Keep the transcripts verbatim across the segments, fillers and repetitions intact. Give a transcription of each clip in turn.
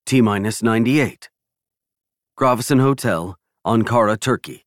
T-minus ninety-eight. Gravesen Hotel, Ankara, Turkey.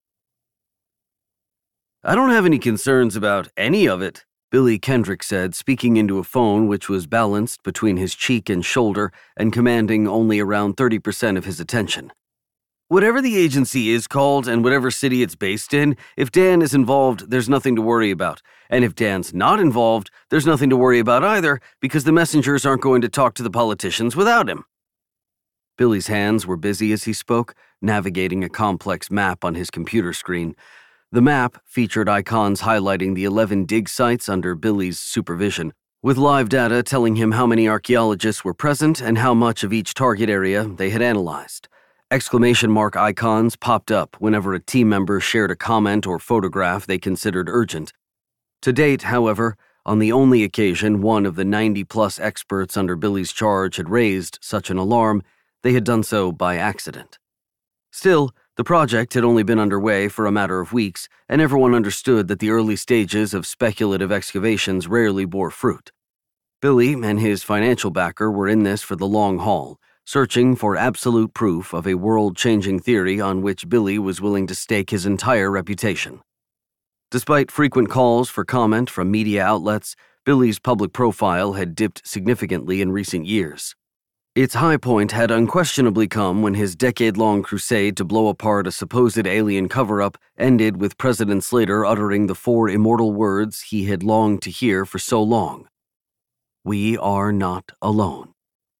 I don't have any concerns about any of it, Billy Kendrick said, speaking into a phone which was balanced between his cheek and shoulder and commanding only around thirty percent of his attention. Whatever the agency is called and whatever city it's based in, if Dan is involved, there's nothing to worry about. And if Dan's not involved, there's nothing to worry about either, because the messengers aren't going to talk to the politicians without him. Billy's hands were busy as he spoke, navigating a complex map on his computer screen. The map featured icons highlighting the eleven dig sites under Billy's supervision, with live data telling him how many archaeologists were present and how much of each target area they had analyzed. Exclamation mark icons popped up whenever a team member shared a comment or photograph they considered urgent. To date, however, on the only occasion one of the ninety-plus experts under Billy's charge had raised such an alarm, they had done so by accident. Still, the project had only been underway for a matter of weeks, and everyone understood that the early stages of speculative excavations rarely bore fruit. Billy and his financial backer were in this for the long haul, searching for absolute proof of a world-changing theory on which Billy was willing to stake his entire reputation. Despite frequent calls for comment from media outlets, Billy's public profile had dipped significantly in recent years. Its high point had unquestionably come when his decade-long crusade to blow apart a supposed alien cover-up ended with President Slater uttering the four immortal words he had longed to hear for so long. "We are not alone."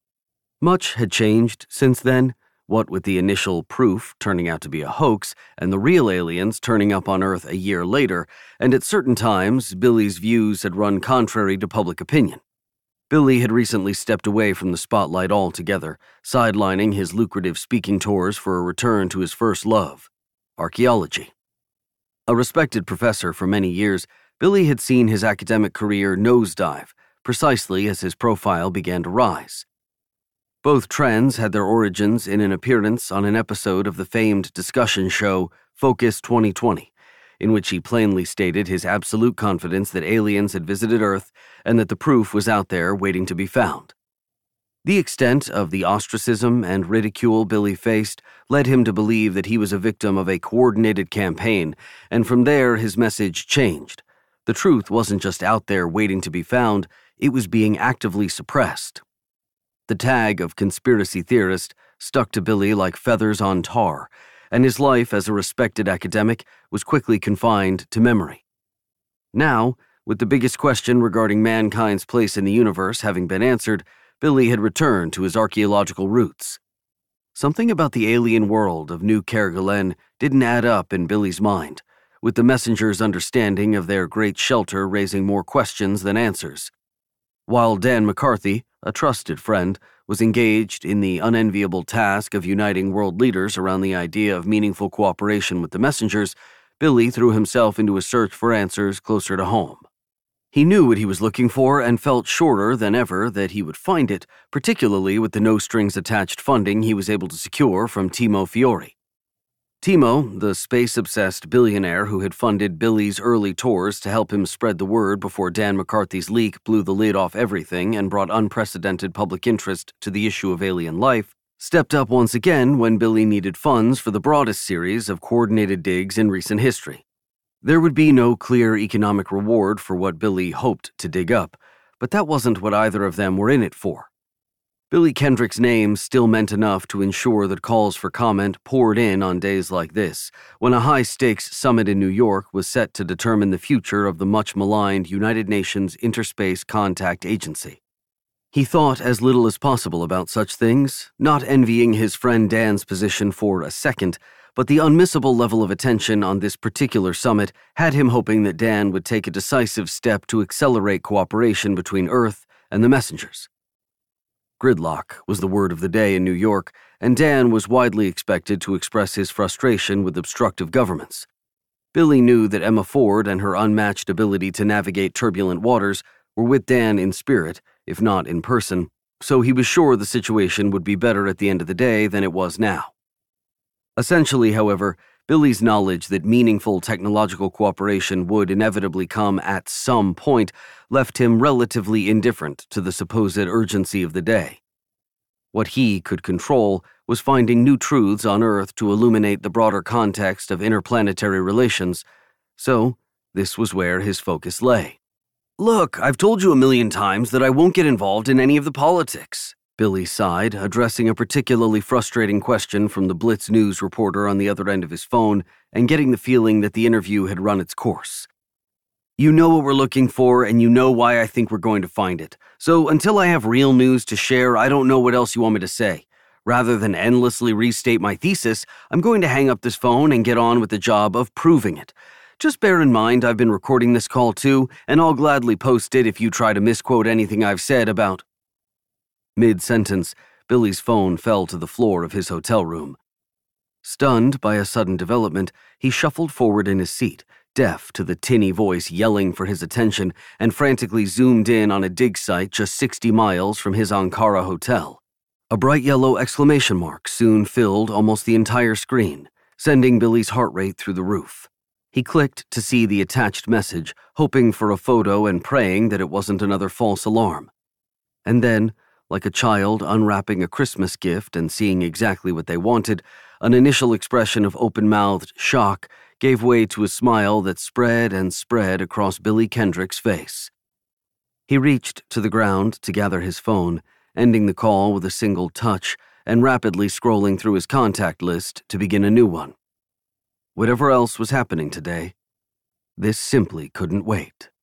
Much had changed since then, what with the initial proof turning out to be a hoax and the real aliens turning up on Earth a year later, and at certain times, Billy's views had run contrary to public opinion. Billy had recently stepped away from the spotlight altogether, sidelining his lucrative speaking tours for a return to his first love, archaeology. A respected professor for many years, Billy had seen his academic career nosedive, precisely as his profile began to rise. Both trends had their origins in an appearance on an episode of the famed discussion show Focus twenty twenty, in which he plainly stated his absolute confidence that aliens had visited Earth and that the proof was out there waiting to be found. The extent of the ostracism and ridicule Billy faced led him to believe that he was a victim of a coordinated campaign, and from there his message changed. The truth wasn't just out there waiting to be found, it was being actively suppressed. The tag of conspiracy theorist stuck to Billy like feathers on tar, and his life as a respected academic was quickly confined to memory. Now, with the biggest question regarding mankind's place in the universe having been answered, Billy had returned to his archaeological roots. Something about the alien world of New Kerguelen didn't add up in Billy's mind, with the messenger's understanding of their great shelter raising more questions than answers. While Dan McCarthy, a trusted friend, was engaged in the unenviable task of uniting world leaders around the idea of meaningful cooperation with the messengers, Billy threw himself into a search for answers closer to home. He knew what he was looking for and felt surer than ever that he would find it, particularly with the no-strings-attached funding he was able to secure from Timo Fiori. Timo, the space-obsessed billionaire who had funded Billy's early tours to help him spread the word before Dan McCarthy's leak blew the lid off everything and brought unprecedented public interest to the issue of alien life, stepped up once again when Billy needed funds for the broadest series of coordinated digs in recent history. There would be no clear economic reward for what Billy hoped to dig up, but that wasn't what either of them were in it for. Billy Kendrick's name still meant enough to ensure that calls for comment poured in on days like this, when a high-stakes summit in New York was set to determine the future of the much-maligned United Nations Interspace Contact Agency. He thought as little as possible about such things, not envying his friend Dan's position for a second, but the unmissable level of attention on this particular summit had him hoping that Dan would take a decisive step to accelerate cooperation between Earth and the messengers. Gridlock was the word of the day in New York, and Dan was widely expected to express his frustration with obstructive governments. Billy knew that Emma Ford and her unmatched ability to navigate turbulent waters were with Dan in spirit, if not in person, so he was sure the situation would be better at the end of the day than it was now. Essentially, however, Billy's knowledge that meaningful technological cooperation would inevitably come at some point left him relatively indifferent to the supposed urgency of the day. What he could control was finding new truths on Earth to illuminate the broader context of interplanetary relations, so this was where his focus lay. "Look, I've told you a million times that I won't get involved in any of the politics," Billy sighed, addressing a particularly frustrating question from the Blitz News reporter on the other end of his phone and getting the feeling that the interview had run its course. "You know what we're looking for, and you know why I think we're going to find it. So until I have real news to share, I don't know what else you want me to say. Rather than endlessly restate my thesis, I'm going to hang up this phone and get on with the job of proving it. Just bear in mind I've been recording this call too, and I'll gladly post it if you try to misquote anything I've said about—" Mid-sentence, Billy's phone fell to the floor of his hotel room. Stunned by a sudden development, he shuffled forward in his seat, deaf to the tinny voice yelling for his attention, and frantically zoomed in on a dig site just sixty miles from his Ankara hotel. A bright yellow exclamation mark soon filled almost the entire screen, sending Billy's heart rate through the roof. He clicked to see the attached message, hoping for a photo and praying that it wasn't another false alarm. And then, like a child unwrapping a Christmas gift and seeing exactly what they wanted, an initial expression of open-mouthed shock gave way to a smile that spread and spread across Billy Kendrick's face. He reached to the ground to gather his phone, ending the call with a single touch and rapidly scrolling through his contact list to begin a new one. Whatever else was happening today, this simply couldn't wait.